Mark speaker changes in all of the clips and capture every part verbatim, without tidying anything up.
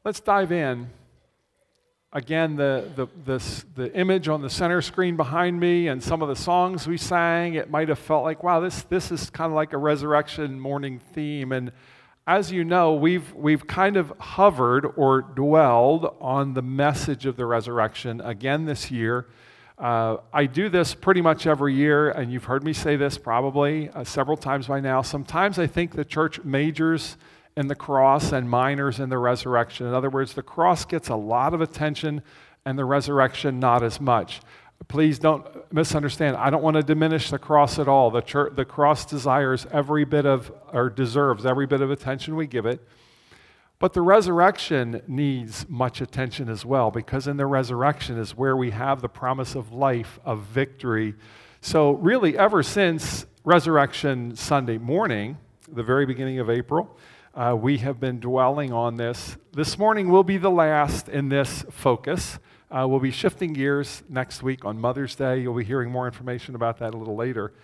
Speaker 1: let's dive in. Again, the, the, the, the image on the center screen behind me and some of the songs we sang, it might have felt like, wow, this, this is kind of like a resurrection morning theme. And as you know, we've, we've kind of hovered or dwelled on the message of the resurrection again this year. Uh, I do this pretty much every year, and you've heard me say this probably uh, several times by now. Sometimes I think the church majors in the cross and minors in the resurrection. In other words, the cross gets a lot of attention and the resurrection not as much. Please don't misunderstand. I don't want to diminish the cross at all. The church, the cross desires every bit of, or deserves every bit of attention we give it. But the resurrection needs much attention as well, because in the resurrection is where we have the promise of life, of victory. So really, ever since Resurrection Sunday morning, the very beginning of April, Uh, we have been dwelling on this. This morning will be the last in this focus. Uh, we'll be shifting gears next week on Mother's Day. You'll be hearing more information about that a little later.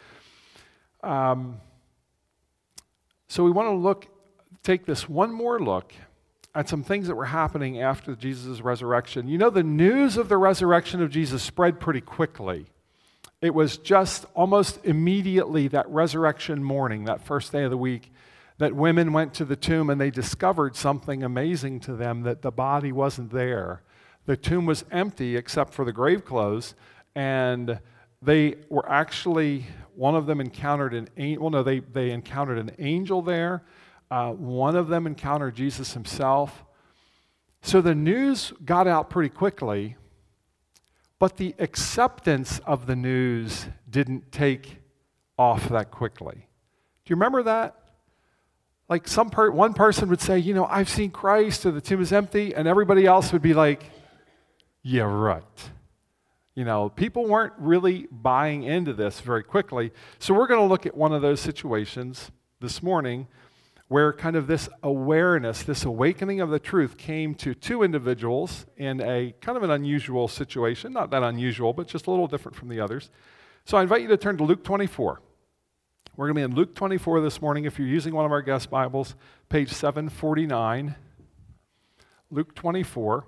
Speaker 1: Um, so we want to look, take this one more look at some things that were happening after Jesus' resurrection. You know, the news of the resurrection of Jesus spread pretty quickly. It was just almost immediately that resurrection morning, that first day of the week, that women went to the tomb and they discovered something amazing to them, that the body wasn't there. The tomb was empty except for the grave clothes, and they were actually, one of them encountered an angel, well no, they, they encountered an angel there. Uh, one of them encountered Jesus himself. So the news got out pretty quickly, but the acceptance of the news didn't take off that quickly. Do you remember that? Like some per- one person would say, you know, I've seen Christ, or the tomb is empty, and everybody else would be like, yeah, right. You know, people weren't really buying into this very quickly. So we're going to look at one of those situations this morning where kind of this awareness, this awakening of the truth came to two individuals in a kind of an unusual situation. Not that unusual, but just a little different from the others. So I invite you to turn to Luke twenty-four. We're going to be in Luke twenty-four this morning. If you're using one of our guest Bibles, page seven forty-nine, Luke twenty-four.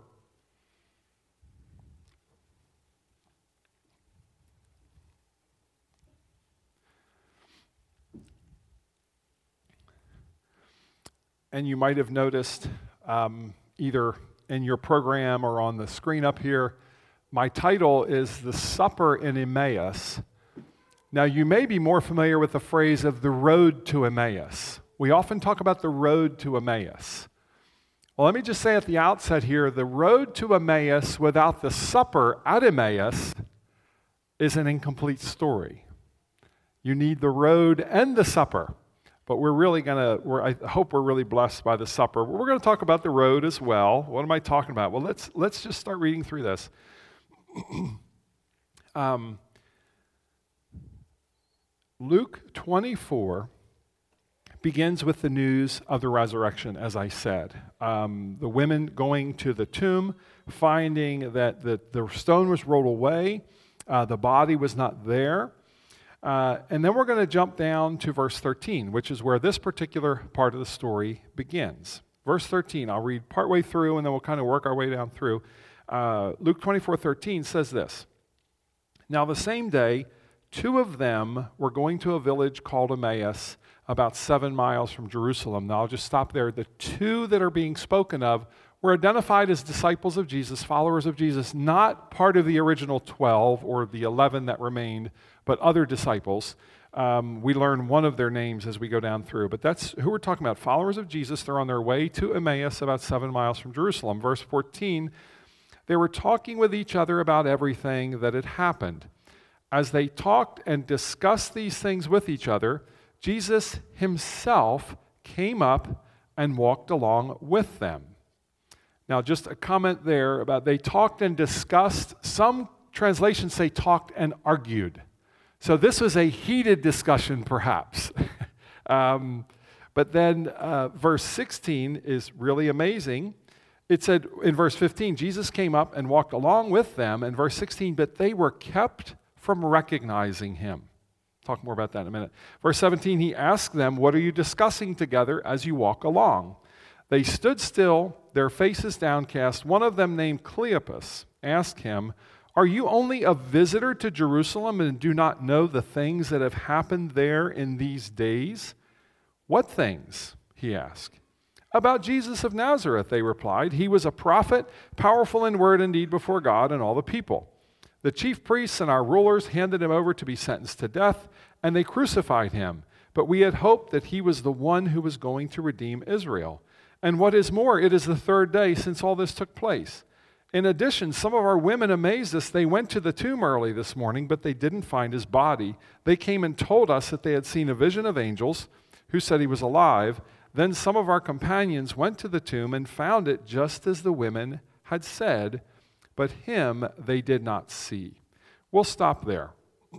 Speaker 1: And you might have noticed um, either in your program or on the screen up here, my title is The Supper in Emmaus. Now, you may be more familiar with the phrase of the road to Emmaus. We often talk about the road to Emmaus. Well, let me just say at the outset here, the road to Emmaus without the supper at Emmaus is an incomplete story. You need the road and the supper. But we're really going to, we're, I hope we're really blessed by the supper. We're going to talk about the road as well. What am I talking about? Well, let's let's just start reading through this. um, Luke twenty-four begins with the news of the resurrection, as I said. Um, the women going to the tomb, finding that the, the stone was rolled away, uh, the body was not there. Uh, and then we're going to jump down to verse thirteen, which is where this particular part of the story begins. Verse thirteen, I'll read partway through, and then we'll kind of work our way down through. Uh, Luke twenty-four thirteen says this. Now the same day, two of them were going to a village called Emmaus, about seven miles from Jerusalem. Now I'll just stop there. The two that are being spoken of were identified as disciples of Jesus, followers of Jesus, not part of the original twelve or the eleven that remained, but other disciples. Um, we learn one of their names as we go down through. But that's who we're talking about, followers of Jesus. They're on their way to Emmaus, about seven miles from Jerusalem. Verse fourteen, they were talking with each other about everything that had happened. As they talked and discussed these things with each other, Jesus himself came up and walked along with them. Now, just a comment there about they talked and discussed. Some translations say talked and argued. So this was a heated discussion, perhaps. um, but then uh, verse sixteen is really amazing. It said in verse fifteen, Jesus came up and walked along with them. And verse sixteen, but they were kept from recognizing him. Talk more about that in a minute. Verse seventeen, he asked them, what are you discussing together as you walk along? They stood still their faces downcast, one of them named Cleopas asked him, "Are you only a visitor to Jerusalem and do not know the things that have happened there in these days?" "What things?" he asked. "About Jesus of Nazareth," they replied. "He was a prophet, powerful in word and deed before God and all the people. The chief priests and our rulers handed him over to be sentenced to death, and they crucified him. But we had hoped that he was the one who was going to redeem Israel. And what is more, it is the third day since all this took place. In addition, some of our women amazed us. They went to the tomb early this morning, but they didn't find his body. They came and told us that they had seen a vision of angels who said he was alive. Then some of our companions went to the tomb and found it just as the women had said, but him they did not see." We'll stop there.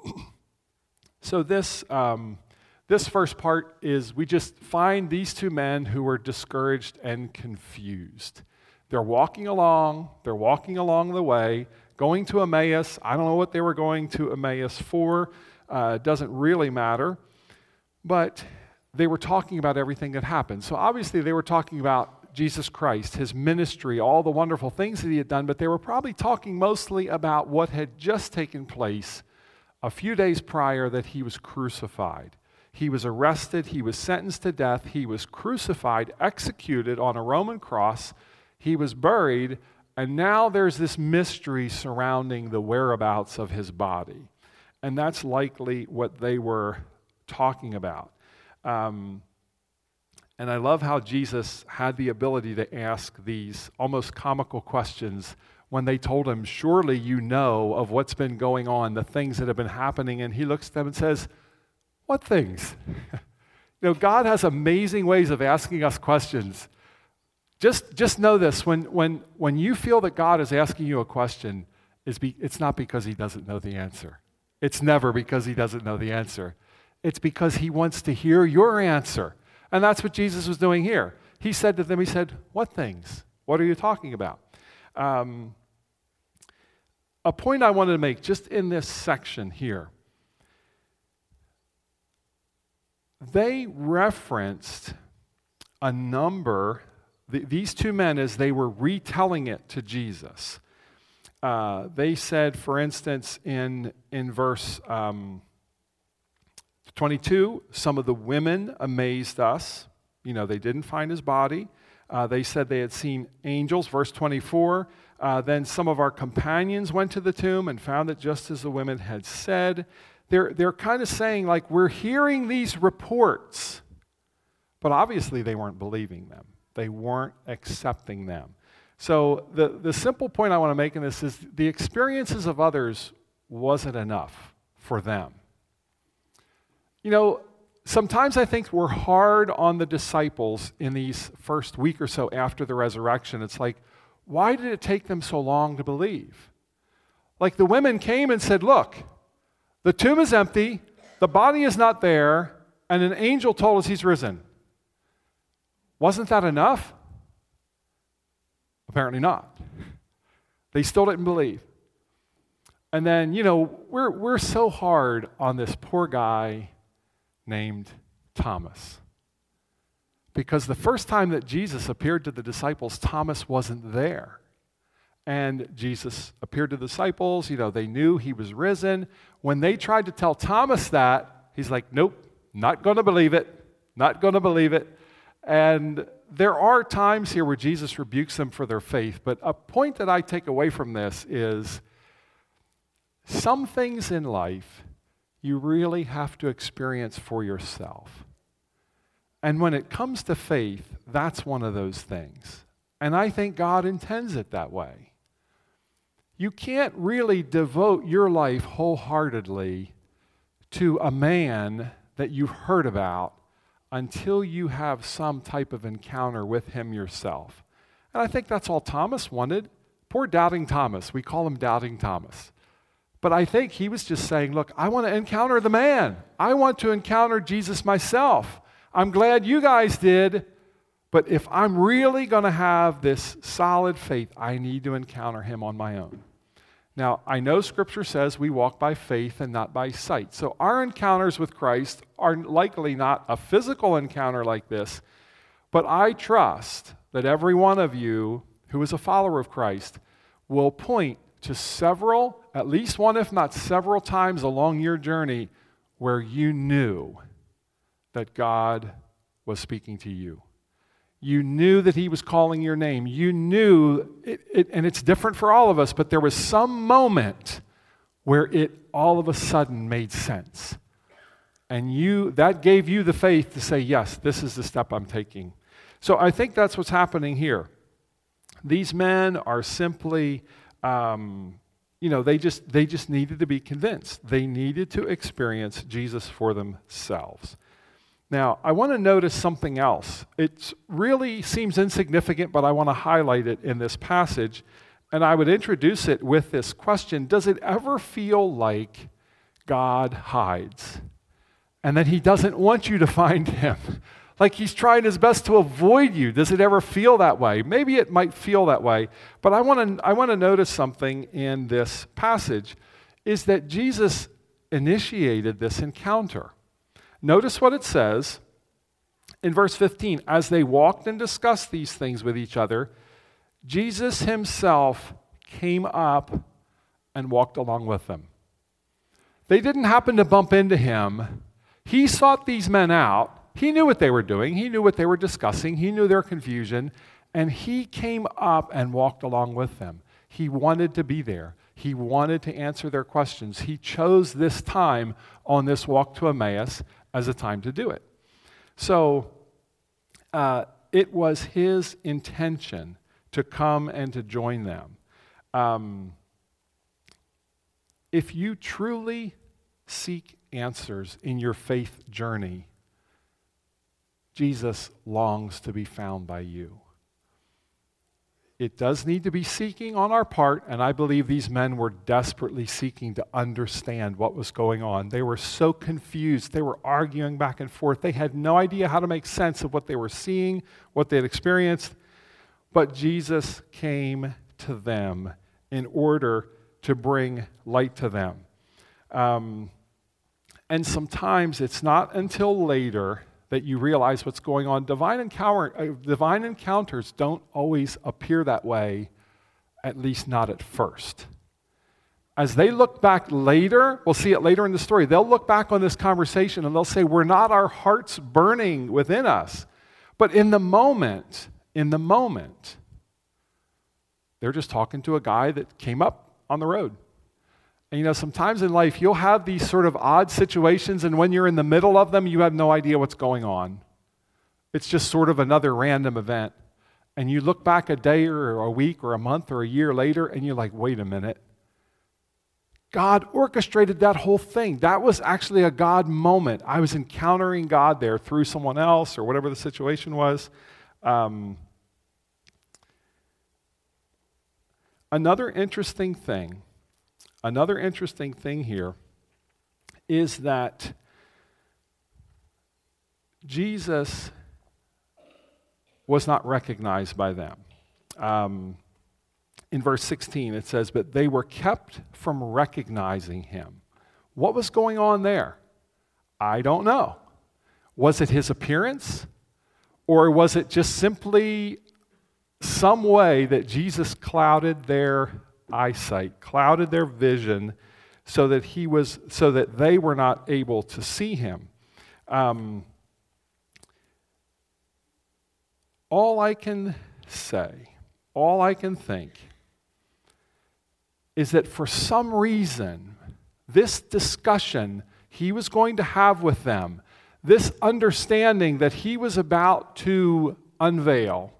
Speaker 1: So this um, this first part is we just find these two men who were discouraged and confused. They're walking along, they're walking along the way, going to Emmaus. I don't know what they were going to Emmaus for. Uh, it doesn't really matter. But they were talking about everything that happened. So obviously they were talking about Jesus Christ, his ministry, all the wonderful things that he had done, but they were probably talking mostly about what had just taken place a few days prior, that he was crucified. He was arrested, he was sentenced to death, he was crucified, executed on a Roman cross, he was buried, and now there's this mystery surrounding the whereabouts of his body. And that's likely what they were talking about. Um, and I love how Jesus had the ability to ask these almost comical questions when they told him, "Surely you know of what's been going on, the things that have been happening." And he looks at them and says, "What things?" You know, God has amazing ways of asking us questions. Just, just know this, when, when, when you feel that God is asking you a question, it's, be, it's not because he doesn't know the answer. It's never because he doesn't know the answer. It's because he wants to hear your answer. And that's what Jesus was doing here. He said to them, he said, "What things? What are you talking about?" Um, a point I wanted to make just in this section here. They referenced a number, th- these two men, as they were retelling it to Jesus. Uh, they said, for instance, in, in verse um, twenty-two, some of the women amazed us. You know, they didn't find his body. Uh, they said they had seen angels. Verse twenty-four, uh, then some of our companions went to the tomb and found it just as the women had said. They're, they're kind of saying, like, we're hearing these reports, but obviously they weren't believing them. They weren't accepting them. So the, the simple point I want to make in this is the experiences of others wasn't enough for them. You know, sometimes I think we're hard on the disciples in these first week or so after the resurrection. It's like, why did it take them so long to believe? Like the women came and said, "Look, the tomb is empty, the body is not there, and an angel told us he's risen." Wasn't that enough? Apparently not. They still didn't believe. And then, you know, we're we're so hard on this poor guy named Thomas. Because the first time that Jesus appeared to the disciples, Thomas wasn't there. And Jesus appeared to the disciples, you know, they knew he was risen. When they tried to tell Thomas that, he's like, "Nope, not going to believe it, not going to believe it." And there are times here where Jesus rebukes them for their faith, but a point that I take away from this is some things in life you really have to experience for yourself. And when it comes to faith, that's one of those things. And I think God intends it that way. You can't really devote your life wholeheartedly to a man that you've heard about until you have some type of encounter with him yourself. And I think that's all Thomas wanted. Poor Doubting Thomas. We call him Doubting Thomas. But I think he was just saying, "Look, I want to encounter the man. I want to encounter Jesus myself. I'm glad you guys did, but if I'm really going to have this solid faith, I need to encounter him on my own." Now, I know Scripture says we walk by faith and not by sight. So our encounters with Christ are likely not a physical encounter like this, but I trust that every one of you who is a follower of Christ will point to several, at least one if not several times along your journey where you knew that God was speaking to you. You knew that he was calling your name. You knew, it, it, and it's different for all of us, but there was some moment where it all of a sudden made sense. And you that gave you the faith to say, yes, this is the step I'm taking. So I think that's what's happening here. These men are simply, um, you know, they just they just needed to be convinced. They needed to experience Jesus for themselves. Now, I want to notice something else. It really seems insignificant, but I want to highlight it in this passage. And I would introduce it with this question: does it ever feel like God hides and that he doesn't want you to find him? Like he's trying his best to avoid you. Does it ever feel that way? Maybe it might feel that way. But I want to I want to notice something in this passage, is that Jesus initiated this encounter. Notice what it says in verse fifteen. As they walked and discussed these things with each other, Jesus himself came up and walked along with them. They didn't happen to bump into him. He sought these men out. He knew what they were doing. He knew what they were discussing. He knew their confusion. And he came up and walked along with them. He wanted to be there. He wanted to answer their questions. He chose this time on this walk to Emmaus as a time to do it. So uh, it was his intention to come and to join them. Um, if you truly seek answers in your faith journey, Jesus longs to be found by you. It does need to be seeking on our part, and I believe these men were desperately seeking to understand what was going on. They were so confused. They were arguing back and forth. They had no idea how to make sense of what they were seeing, what they had experienced. But Jesus came to them in order to bring light to them. Um, and sometimes it's not until later that you realize what's going on. Divine encounter, uh, divine encounters don't always appear that way, at least not at first. As they look back later, we'll see it later in the story, they'll look back on this conversation and they'll say, we're not our hearts burning within us. But in the moment, in the moment, they're just talking to a guy that came up on the road. And you know, sometimes in life, you'll have these sort of odd situations, and when you're in the middle of them, you have no idea what's going on. It's just sort of another random event. And you look back a day or a week or a month or a year later, and you're like, wait a minute. God orchestrated that whole thing. That was actually a God moment. I was encountering God there through someone else or whatever the situation was. Um, another interesting thing Another interesting thing here is that Jesus was not recognized by them. Um, in verse sixteen, it says, but they were kept from recognizing him. What was going on there? I don't know. Was it his appearance? Or was it just simply some way that Jesus clouded their eyesight, clouded their vision, so that he was, so that they were not able to see him? Um, all I can say, all I can think, is that for some reason, this discussion he was going to have with them, this understanding that he was about to unveil,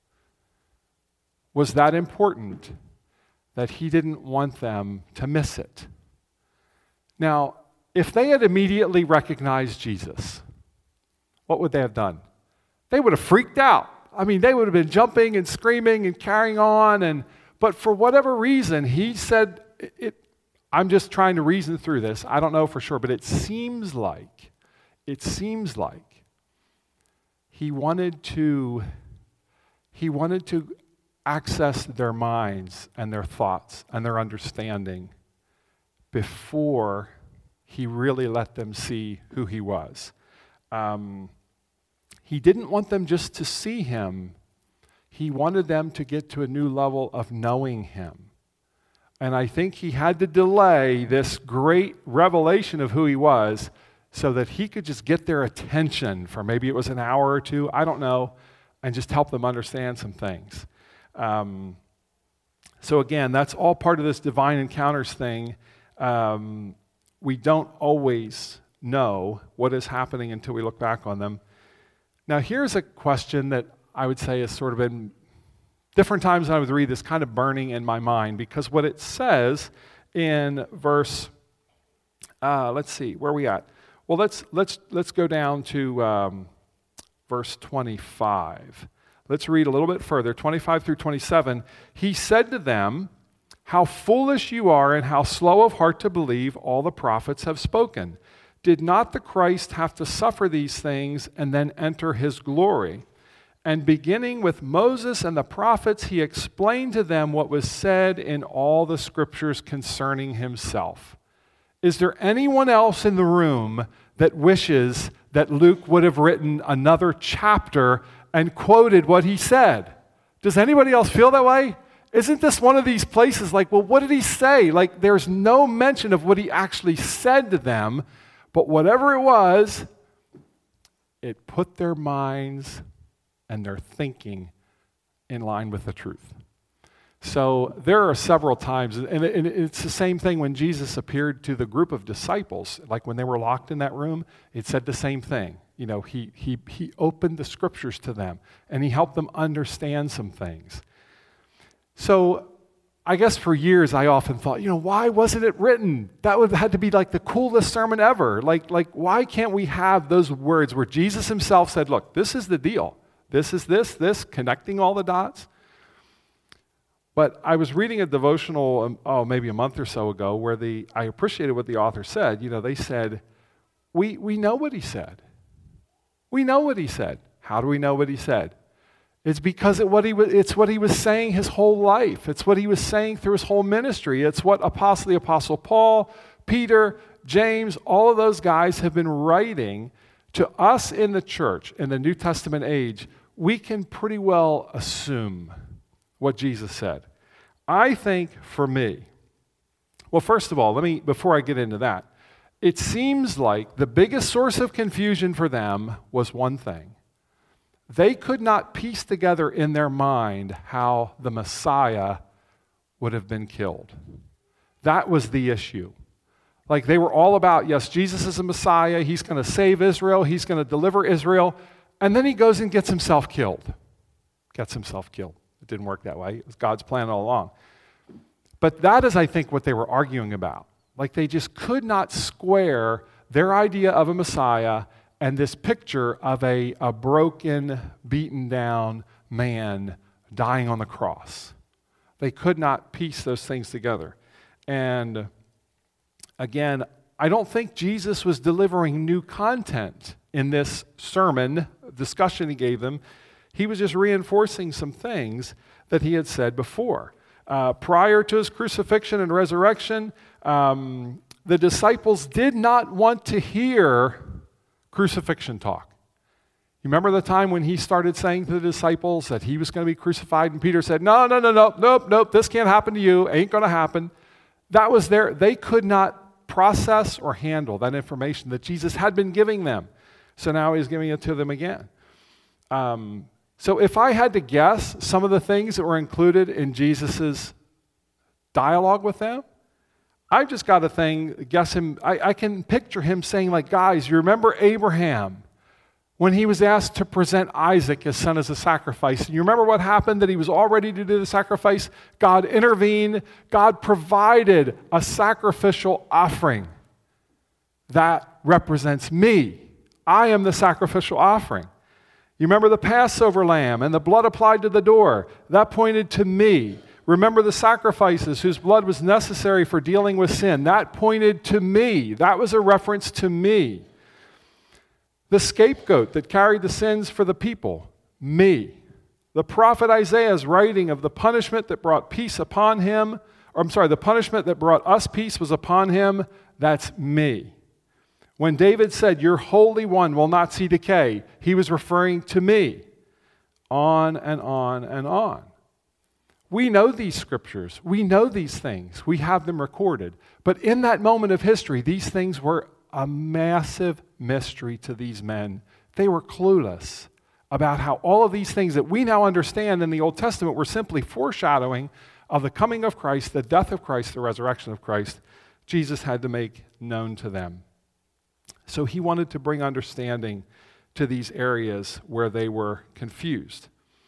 Speaker 1: was that important that he didn't want them to miss it. Now, if they had immediately recognized Jesus, what would they have done? They would have freaked out. I mean, they would have been jumping and screaming and carrying on, and but for whatever reason, he said, it, it, I'm just trying to reason through this. I don't know for sure, but it seems like, it seems like he wanted to, he wanted to access their minds and their thoughts and their understanding before he really let them see who he was. Um, he didn't want them just to see him. He wanted them to get to a new level of knowing him. And I think he had to delay this great revelation of who he was so that he could just get their attention for maybe it was an hour or two, I don't know, and just help them understand some things. Um, so again, that's all part of this divine encounters thing. Um, we don't always know what is happening until we look back on them. Now here's a question that I would say has sort of been different times I would read this kind of burning in my mind, because what it says in verse, uh, let's see, where are we at? Well, let's let's let's go down to um, verse twenty-five. Let's read a little bit further, twenty-five through twenty-seven. He said to them, "How foolish you are, and how slow of heart to believe all the prophets have spoken. Did not the Christ have to suffer these things and then enter his glory?" And beginning with Moses and the prophets, he explained to them what was said in all the scriptures concerning himself. Is there anyone else in the room that wishes that Luke would have written another chapter and quoted what he said? Does anybody else feel that way? Isn't this one of these places like, well, what did he say? Like, there's no mention of what he actually said to them, but whatever it was, it put their minds and their thinking in line with the truth. So there are several times, and it's the same thing when Jesus appeared to the group of disciples, like when they were locked in that room, it said the same thing. You know, he he he opened the scriptures to them, and he helped them understand some things. So I guess for years I often thought, you know, why wasn't it written? That would have had to be like the coolest sermon ever. Like, like why can't we have those words where Jesus himself said, look, this is the deal. This is this, this, connecting all the dots. But I was reading a devotional, um, oh, maybe a month or so ago, where the I appreciated what the author said. You know, they said, we we know what he said. We know what he said. How do we know what he said? It's because it what he was, it's what he was saying his whole life. It's what he was saying through his whole ministry. It's what Apostle, the Apostle Paul, Peter, James, all of those guys have been writing to us in the church in the New Testament age. We can pretty well assume what Jesus said. I think for me, well, first of all, let me, before I get into that, it seems like the biggest source of confusion for them was one thing. They could not piece together in their mind how the Messiah would have been killed. That was the issue. Like they were all about, yes, Jesus is a Messiah. He's going to save Israel. He's going to deliver Israel. And then he goes and gets himself killed. Gets himself killed. It didn't work that way. It was God's plan all along. But that is, I think, what they were arguing about. Like they just could not square their idea of a Messiah and this picture of a, a broken, beaten down man dying on the cross. They could not piece those things together. And again, I don't think Jesus was delivering new content in this sermon discussion he gave them. He was just reinforcing some things that he had said before. Uh, prior to his crucifixion and resurrection, um, the disciples did not want to hear crucifixion talk. You remember the time when he started saying to the disciples that he was going to be crucified, and Peter said, no, no, no, no, nope, nope, this can't happen to you, ain't going to happen. That was their, they could not process or handle that information that Jesus had been giving them. So now he's giving it to them again. Um, so if I had to guess some of the things that were included in Jesus' dialogue with them, I've just got to think, guess him, I, I can picture him saying like, guys, you remember Abraham when he was asked to present Isaac, his son, as a sacrifice. And you remember what happened, that he was all ready to do the sacrifice? God intervened. God provided a sacrificial offering that represents me. I am the sacrificial offering. You remember the Passover lamb and the blood applied to the door? That pointed to me. Remember the sacrifices whose blood was necessary for dealing with sin? That pointed to me. That was a reference to me. The scapegoat that carried the sins for the people? Me. The prophet Isaiah's writing of the punishment that brought peace upon him, or I'm sorry, the punishment that brought us peace was upon him? That's me. When David said, your Holy One will not see decay, he was referring to me. on and on and on. We know these scriptures. We know these things. We have them recorded. But in that moment of history, these things were a massive mystery to these men. They were clueless about how all of these things that we now understand in the Old Testament were simply foreshadowing of the coming of Christ, the death of Christ, the resurrection of Christ. Jesus had to make known to them. So he wanted to bring understanding to these areas where they were confused.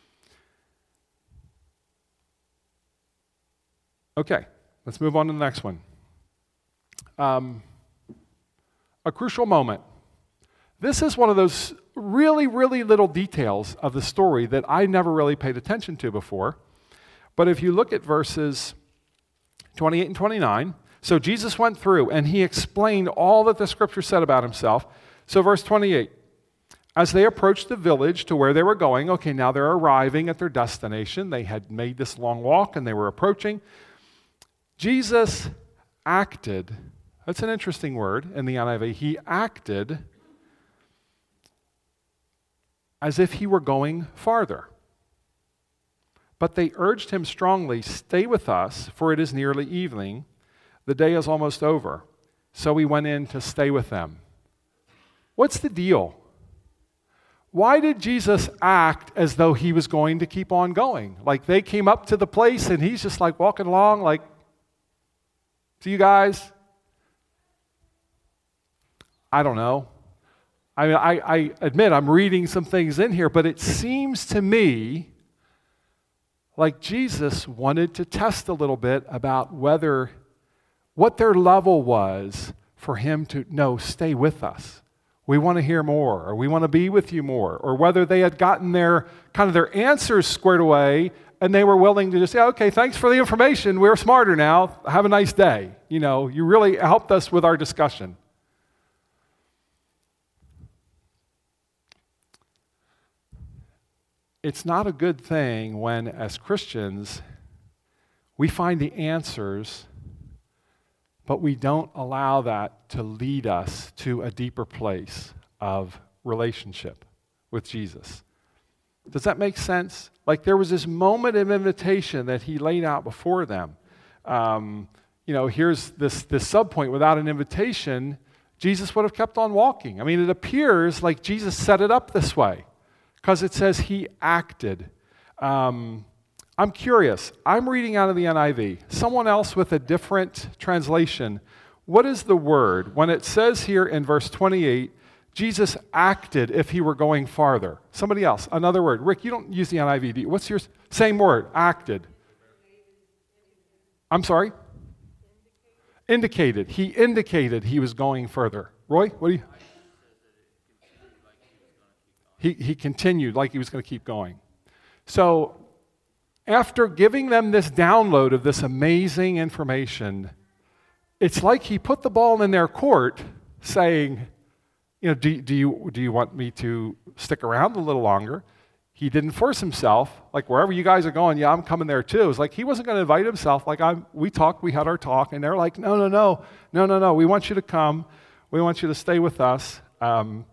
Speaker 1: Okay, let's move on to the next one. Um, a crucial moment. This is one of those really, really little details of the story that I never really paid attention to before. But if you look at verses twenty-eight and twenty-nine, so Jesus went through and he explained all that the scripture said about himself. So verse twenty-eight, as they approached the village to where they were going, okay, now they're arriving at their destination. They had made this long walk and they were approaching. Jesus acted, that's an interesting word in the N I V, he acted as if he were going farther. But they urged him strongly, stay with us, for it is nearly evening. The day is almost over. So he went in to stay with them. What's the deal? Why did Jesus act as though he was going to keep on going? Like they came up to the place and he's just like walking along like, see you guys? I don't know. I mean, I, I admit I'm reading some things in here, but it seems to me like Jesus wanted to test a little bit about whether, what their level was for him to, no, stay with us. We want to hear more, or we want to be with you more, or whether they had gotten their, kind of their answers squared away and they were willing to just say, okay, thanks for the information. We're smarter now. Have a nice day. You know, you really helped us with our discussion. It's not a good thing when, as Christians, we find the answers, but we don't allow that to lead us to a deeper place of relationship with Jesus. Does that make sense? Like there was this moment of invitation that he laid out before them. Um, you know, here's this, this subpoint. Without an invitation, Jesus would have kept on walking. I mean, it appears like Jesus set it up this way because it says he acted. Um, I'm curious. I'm reading out of the N I V. Someone else with a different translation. What is the word? When it says here in verse twenty-eight, Jesus acted if he were going farther. Somebody else, another word. Rick, you don't use the N I V, do you? What's your same word? Acted. I'm sorry? Indicated. He indicated he was going further. Roy, what do you? He, he continued like he was going to keep going. So after giving them this download of this amazing information, it's like he put the ball in their court saying, you know, do, do you do you want me to stick around a little longer? He didn't force himself, like wherever you guys are going, yeah, I'm coming there too. It's like he wasn't going to invite himself. Like I'm, we talked, we had our talk, and they're like, no, no, no, no, no, no. We want you to come. We want you to stay with us. Um,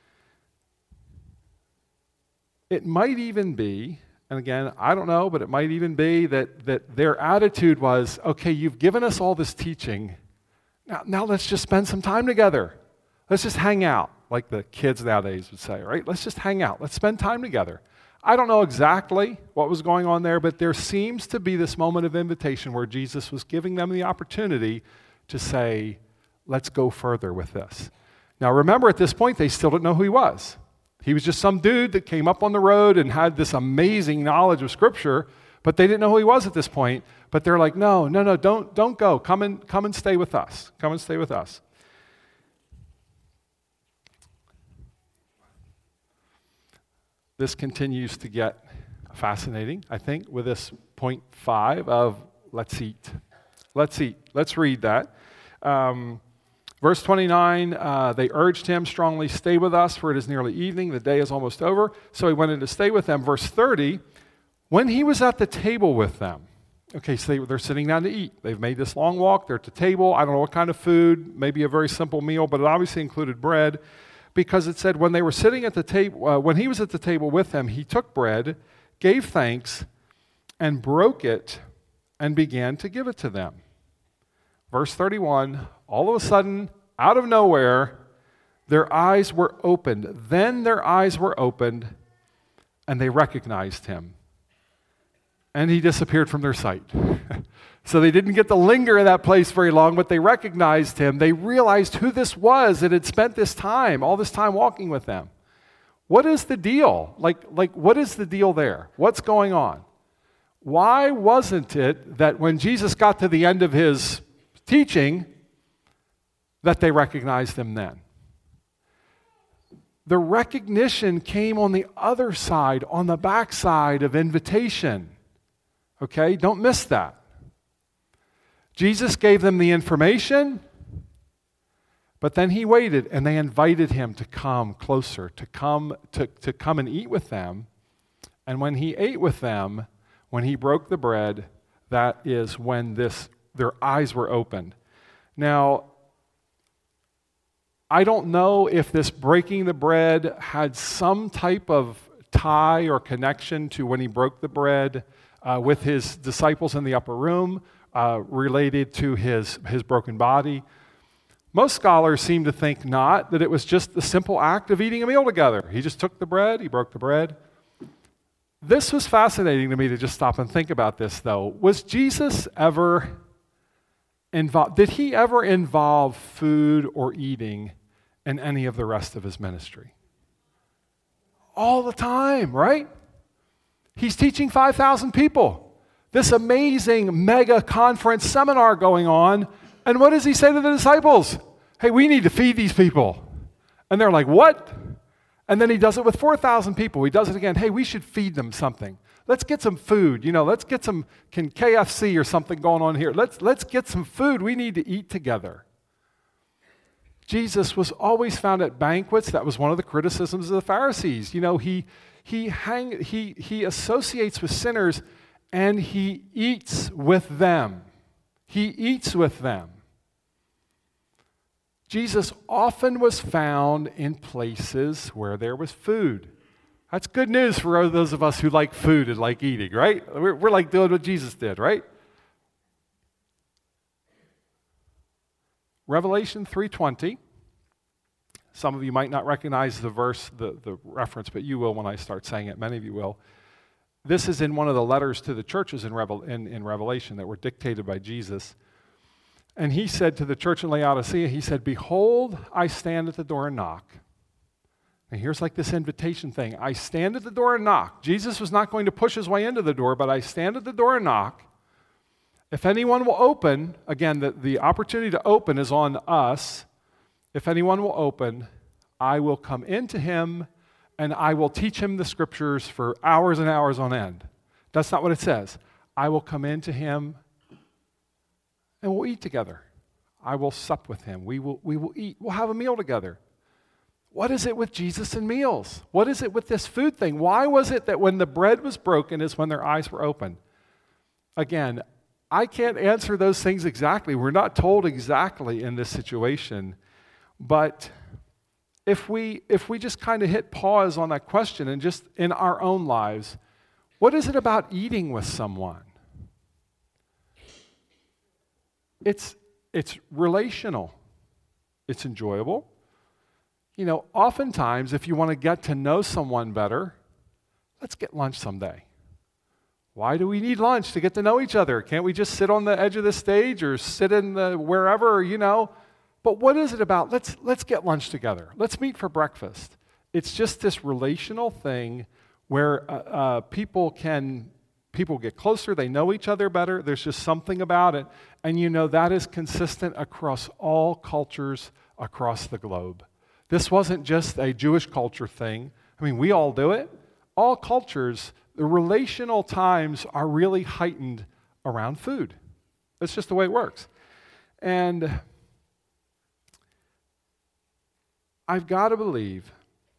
Speaker 1: it might even be, and again, I don't know, but it might even be that that their attitude was, okay, you've given us all this teaching. Now, now let's just spend some time together. Let's just hang out, like the kids nowadays would say, right? Let's just hang out. Let's spend time together. I don't know exactly what was going on there, but there seems to be this moment of invitation where Jesus was giving them the opportunity to say, let's go further with this. Now remember, at this point, they still didn't know who he was. He was just some dude that came up on the road and had this amazing knowledge of Scripture, but they didn't know who he was at this point. But they're like, no, no, no, don't, don't go. Come and, come and stay with us. Come and stay with us. This continues to get fascinating, I think, with this point five of let's eat. Let's eat. Let's read that. Um, verse twenty-nine, uh, they urged him strongly, stay with us, for it is nearly evening. The day is almost over. So he went in to stay with them. Verse thirty, when he was at the table with them. Okay, so they, they're sitting down to eat. They've made this long walk. They're at the table. I don't know what kind of food, maybe a very simple meal, but it obviously included bread. because it said when they were sitting at the table, uh, when he was at the table with them, he took bread, gave thanks, and broke it and began to give it to them. Verse thirty-one, all of a sudden, out of nowhere, their eyes were opened. Then their eyes were opened, and they recognized him. And he disappeared from their sight. So they didn't get to linger in that place very long, but they recognized him. They realized who this was that had spent this time, all this time walking with them. What is the deal? Like, like what is the deal there? What's going on? Why wasn't it that when Jesus got to the end of his teaching, that they recognized him then? The recognition came on the other side, on the backside of invitation. Okay, don't miss that. Jesus gave them the information, but then he waited and they invited him to come closer, to come to, to come and eat with them. And when he ate with them, when he broke the bread, that is when this their eyes were opened. Now, I don't know if this breaking the bread had some type of tie or connection to when he broke the bread uh, with his disciples in the upper room, uh, related to his, his broken body. Most scholars seem to think not, that it was just the simple act of eating a meal together. He just took the bread, he broke the bread. This was fascinating to me to just stop and think about this, though. Was Jesus ever involved, did he ever involve food or eating in any of the rest of his ministry? All the time, right? He's teaching five thousand people. This amazing mega conference seminar going on. And what does he say to the disciples? Hey, we need to feed these people. And they're like, what? And then he does it with four thousand people. He does it again. Hey, we should feed them something. Let's get some food. You know, let's get some can K F C or something going on here. Let's, let's get some food. We need to eat together. Jesus was always found at banquets. That was one of the criticisms of the Pharisees. You know, he, he, hang, he, he associates with sinners and he eats with them. He eats with them. Jesus often was found in places where there was food. That's good news for those of us who like food and like eating, right? We're, we're like doing what Jesus did, right? Revelation three twenty. Some of you might not recognize the verse, the, the reference, but you will when I start saying it. Many of you will. This is in one of the letters to the churches in, Revel, in, in Revelation that were dictated by Jesus. And he said to the church in Laodicea, he said, behold, I stand at the door and knock. And here's like this invitation thing. I stand at the door and knock. Jesus was not going to push his way into the door, but I stand at the door and knock. If anyone will open, again, the, the opportunity to open is on us. If anyone will open, I will come into him and I will teach him the scriptures for hours and hours on end. That's not what it says. I will come into him and we'll eat together. I will sup with him. We will, we will eat. We'll have a meal together. What is it with Jesus and meals? What is it with this food thing? Why was it that when the bread was broken is when their eyes were open? Again, I can't answer those things exactly. We're not told exactly in this situation. But if we if we just kind of hit pause on that question and just in our own lives, what is it about eating with someone? It's it's relational. It's enjoyable. You know, oftentimes if you want to get to know someone better, let's get lunch someday. Why do we need lunch to get to know each other? Can't we just sit on the edge of the stage or sit in the wherever, you know? But what is it about? Let's let's get lunch together. Let's meet for breakfast. It's just this relational thing where uh, uh, people can people get closer. They know each other better. There's just something about it, and you know that is consistent across all cultures across the globe. This wasn't just a Jewish culture thing. I mean, we all do it. All cultures, the relational times are really heightened around food. That's just the way it works, and I've got to believe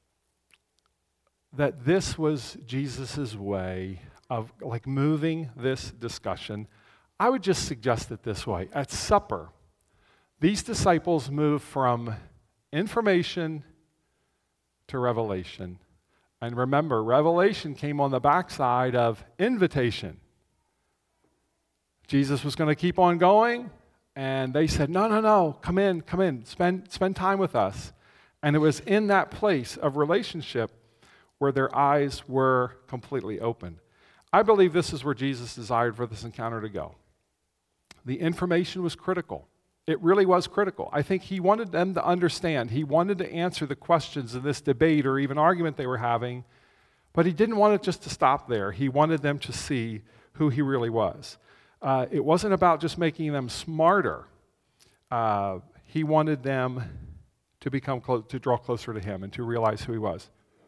Speaker 1: that this was Jesus' way of like moving this discussion. I would just suggest it this way. At supper, these disciples moved from information to revelation. And remember, revelation came on the backside of invitation. Jesus was going to keep on going, and they said, no, no, no, come in, come in, spend, spend time with us. And it was in that place of relationship where their eyes were completely open. I believe this is where Jesus desired for this encounter to go. The information was critical. It really was critical. I think he wanted them to understand. He wanted to answer the questions in this debate or even argument they were having, but he didn't want it just to stop there. He wanted them to see who he really was. Uh, it wasn't about just making them smarter. Uh, he wanted them to become close, to draw closer to him and to realize who he was.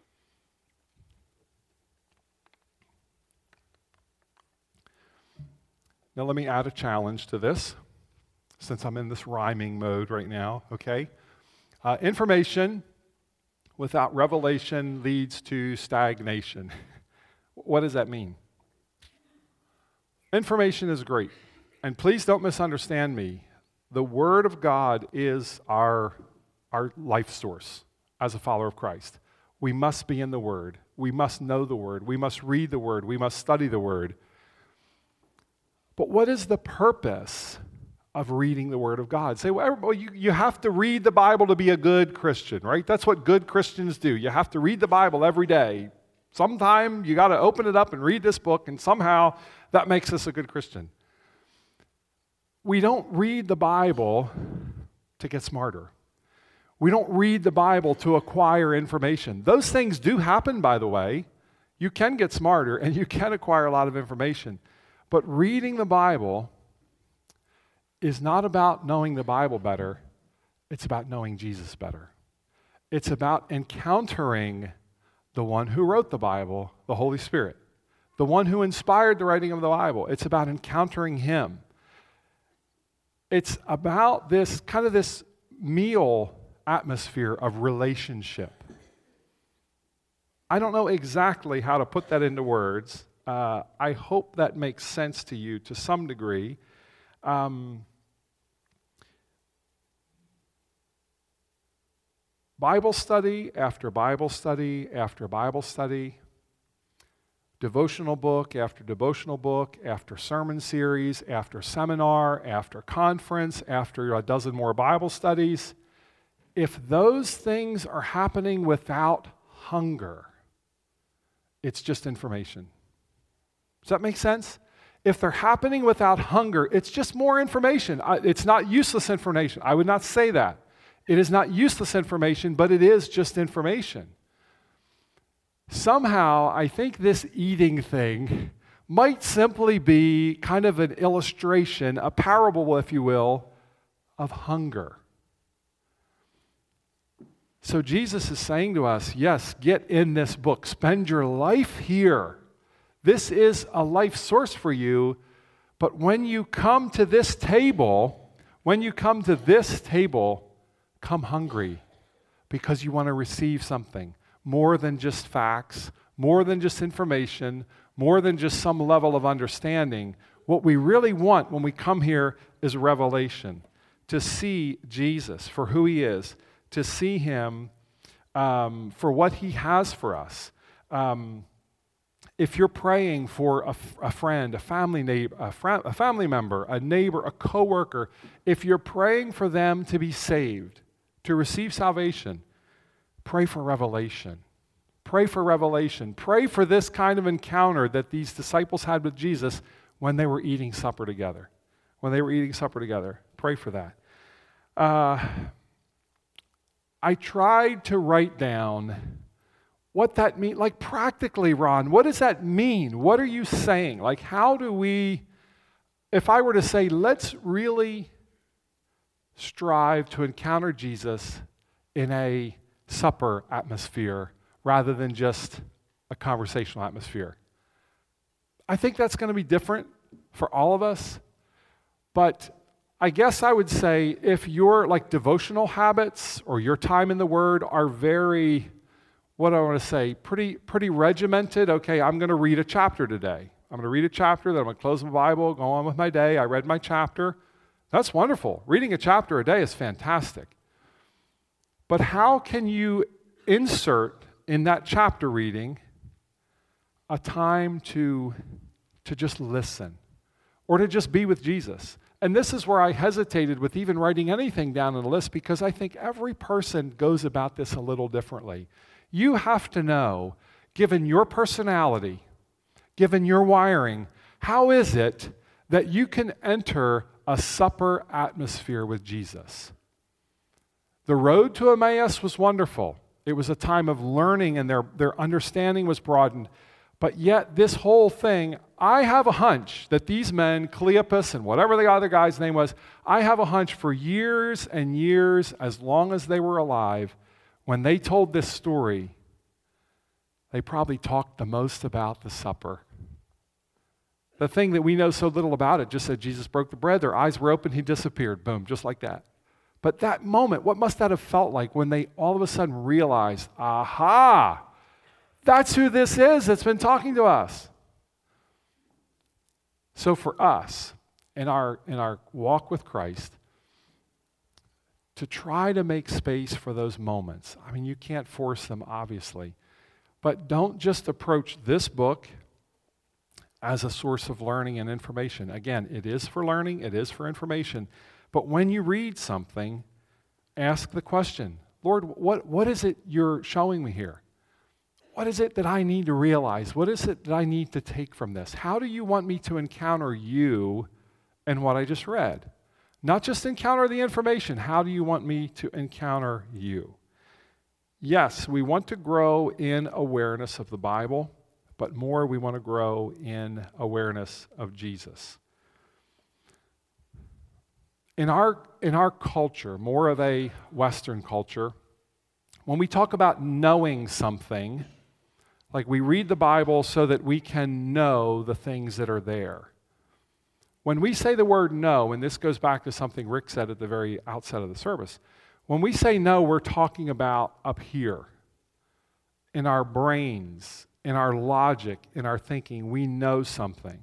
Speaker 1: Now let me add a challenge to this, since I'm in this rhyming mode right now, okay? Uh, information without revelation leads to stagnation. What does that mean? Information is great, and please don't misunderstand me. The Word of God is our, our life source as a follower of Christ. We must be in the Word. We must know the Word. We must read the Word. We must study the Word. But what is the purpose of reading the Word of God? Say, well, you, you have to read the Bible to be a good Christian, right? That's what good Christians do. You have to read the Bible every day. Sometime you got to open it up and read this book, and somehow that makes us a good Christian. We don't read the Bible to get smarter. We don't read the Bible to acquire information. Those things do happen, by the way. You can get smarter, and you can acquire a lot of information. But reading the Bible is not about knowing the Bible better. It's about knowing Jesus better. It's about encountering the one who wrote the Bible, the Holy Spirit, the one who inspired the writing of the Bible. It's about encountering him. It's about this kind of this meal atmosphere of relationship. I don't know exactly how to put that into words. Uh, I hope that makes sense to you to some degree. Um, Bible study after Bible study after Bible study, devotional book after devotional book, after sermon series, after seminar, after conference, after a dozen more Bible studies. If those things are happening without hunger, it's just information. Does that make sense? If they're happening without hunger, it's just more information. It's not useless information. I would not say that. It is not useless information, but it is just information. Somehow, I think this eating thing might simply be kind of an illustration, a parable, if you will, of hunger. So Jesus is saying to us, yes, get in this book. Spend your life here. This is a life source for you, but when you come to this table, when you come to this table, come hungry because you want to receive something more than just facts, more than just information, more than just some level of understanding. What we really want when we come here is revelation, to see Jesus for who he is, to see him um, for what he has for us. Um, If you're praying for a, a friend, a family neighbor, a, fr- a family member, a neighbor, a coworker, if you're praying for them to be saved, to receive salvation, pray for revelation. Pray for revelation. Pray for this kind of encounter that these disciples had with Jesus when they were eating supper together. When they were eating supper together. Pray for that. Uh, I tried to write down what that means, like practically, Ron, what does that mean? What are you saying? Like, how do we, if I were to say, let's really strive to encounter Jesus in a supper atmosphere rather than just a conversational atmosphere. I think that's going to be different for all of us, but I guess I would say if your like devotional habits or your time in the Word are very, what do I want to say, pretty pretty regimented. Okay, I'm going to read a chapter today. I'm going to read a chapter, then I'm going to close my Bible, go on with my day. I read my chapter. That's wonderful. Reading a chapter a day is fantastic. But how can you insert in that chapter reading a time to, to just listen or to just be with Jesus. And this is where I hesitated with even writing anything down on the list, because I think every person goes about this a little differently. You have to know, given your personality, given your wiring, how is it that you can enter a supper atmosphere with Jesus? The road to Emmaus was wonderful. It was a time of learning, and their, their understanding was broadened. But yet this whole thing, I have a hunch that these men, Cleopas and whatever the other guy's name was, I have a hunch for years and years, as long as they were alive, when they told this story, they probably talked the most about the supper. The thing that we know so little about it just said Jesus broke the bread, their eyes were open, he disappeared, boom, just like that. But that moment, what must that have felt like when they all of a sudden realized, aha, that's who this is that's been talking to us. So for us, in our, in our walk with Christ, to try to make space for those moments. I mean, you can't force them, obviously. But don't just approach this book as a source of learning and information. Again, it is for learning, it is for information. But when you read something, ask the question, Lord, what, what is it you're showing me here? What is it that I need to realize? What is it that I need to take from this? How do you want me to encounter you and what I just read? Not just encounter the information. How do you want me to encounter you? Yes, we want to grow in awareness of the Bible, but more we want to grow in awareness of Jesus. In our, in our culture, more of a Western culture, when we talk about knowing something, like we read the Bible so that we can know the things that are there. When we say the word know, and this goes back to something Rick said at the very outset of the service, when we say know, we're talking about up here, in our brains, in our logic, in our thinking, we know something.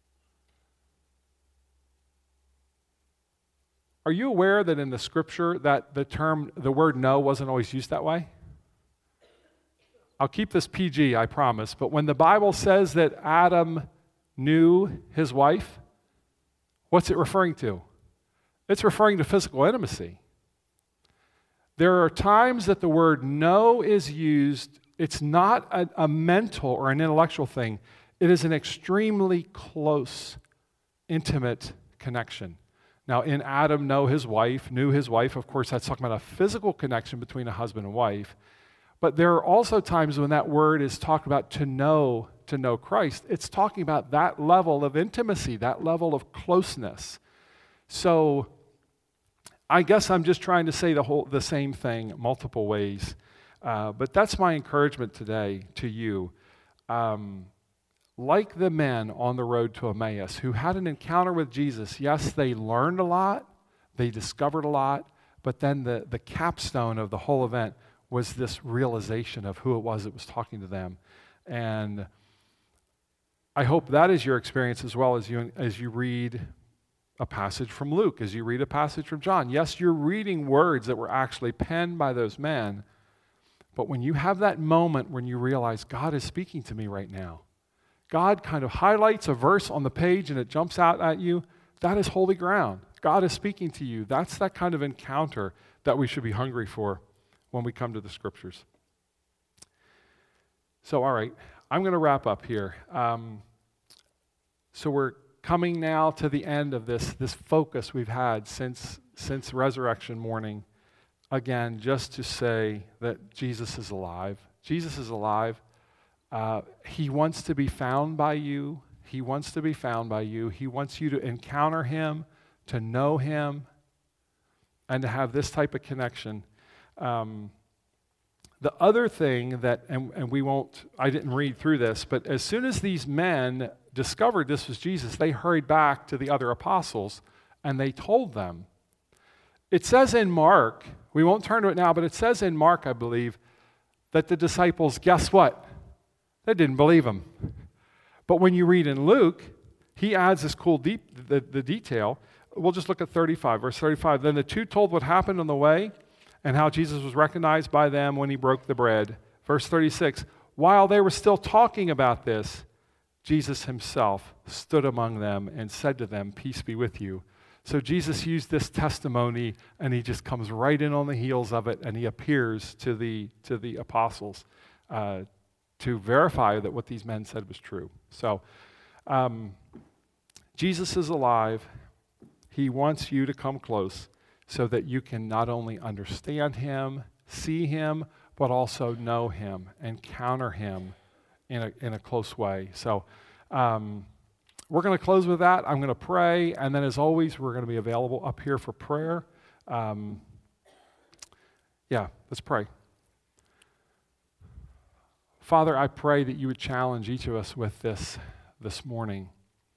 Speaker 1: Are you aware that in the scripture that the term, the word know wasn't always used that way? I'll keep this P G, I promise, but when the Bible says that Adam knew his wife, what's it referring to? It's referring to physical intimacy. There are times that the word know is used, it's not a, a mental or an intellectual thing, it is an extremely close, intimate connection. Now, in Adam, know his wife, knew his wife, of course, that's talking about a physical connection between a husband and wife. But there are also times when that word is talked about to know, to know Christ. It's talking about that level of intimacy, that level of closeness. So I guess I'm just trying to say the whole, the same thing multiple ways. Uh, but that's my encouragement today to you. Um, like the men on the road to Emmaus who had an encounter with Jesus, yes, they learned a lot, they discovered a lot, but then the, the capstone of the whole event was this realization of who it was that was talking to them. And I hope that is your experience as well as you, as you read a passage from Luke, as you read a passage from John. Yes, you're reading words that were actually penned by those men, but when you have that moment when you realize God is speaking to me right now, God kind of highlights a verse on the page and it jumps out at you, that is holy ground. God is speaking to you. That's that kind of encounter that we should be hungry for when we come to the scriptures. So, all right, I'm going to wrap up here. Um, so we're coming now to the end of this, this focus we've had since, since resurrection morning. Again, just to say that Jesus is alive. Jesus is alive. Uh, he wants to be found by you. He wants to be found by you. He wants you to encounter him, to know him, and to have this type of connection. Um, the other thing that, and, and we won't, I didn't read through this, but as soon as these men discovered this was Jesus, they hurried back to the other apostles and they told them. It says in Mark, we won't turn to it now, but it says in Mark, I believe, that the disciples, guess what? They didn't believe him. But when you read in Luke, he adds this cool deep, the, the detail. We'll just look at thirty-five, verse thirty-five. Then the two told what happened on the way, and how Jesus was recognized by them when he broke the bread. Verse thirty-six, while they were still talking about this, Jesus himself stood among them and said to them, peace be with you. So Jesus used this testimony, and he just comes right in on the heels of it, and he appears to the to the apostles uh, to verify that what these men said was true. So um, Jesus is alive. He wants you to come close so that you can not only understand him, see him, but also know him, encounter him in a in a close way. So um, we're going to close with that. I'm going to pray, and then as always, we're going to be available up here for prayer. Um, yeah, let's pray. Father, I pray that you would challenge each of us with this this morning,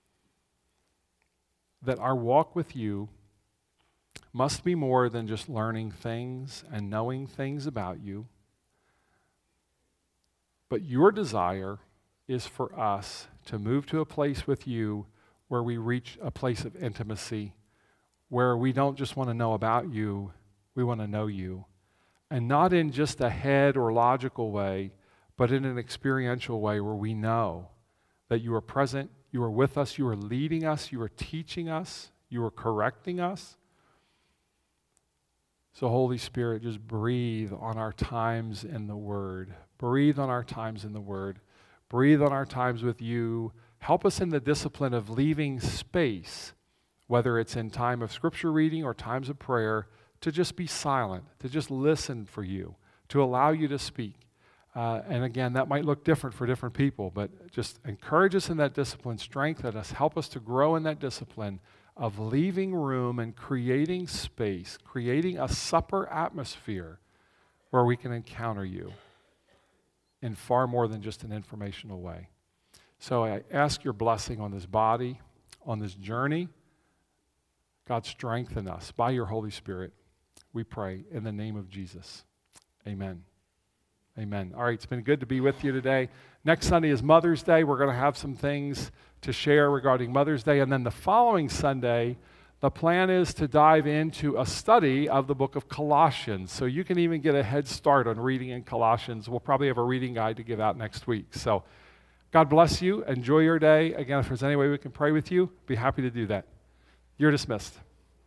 Speaker 1: that our walk with you must be more than just learning things and knowing things about you, but your desire is for us to move to a place with you where we reach a place of intimacy, where we don't just want to know about you, we want to know you. And not in just a head or logical way, but in an experiential way where we know that you are present, you are with us, you are leading us, you are teaching us, you are correcting us. So Holy Spirit, just breathe on our times in the Word. Breathe on our times in the Word. Breathe on our times with you. Help us in the discipline of leaving space, whether it's in time of Scripture reading or times of prayer, to just be silent, to just listen for you, to allow you to speak. Uh, and again, that might look different for different people, but just encourage us in that discipline, strengthen us, help us to grow in that discipline of leaving room and creating space, creating a supper atmosphere where we can encounter you in far more than just an informational way. So I ask your blessing on this body, on this journey. God, strengthen us by your Holy Spirit. We pray in the name of Jesus. Amen. Amen. All right, it's been good to be with you today. Next Sunday is Mother's Day. We're going to have some things to share regarding Mother's Day. And then the following Sunday, the plan is to dive into a study of the book of Colossians. So you can even get a head start on reading in Colossians. We'll probably have a reading guide to give out next week. So God bless you. Enjoy your day. Again, if there's any way we can pray with you, be happy to do that. You're dismissed.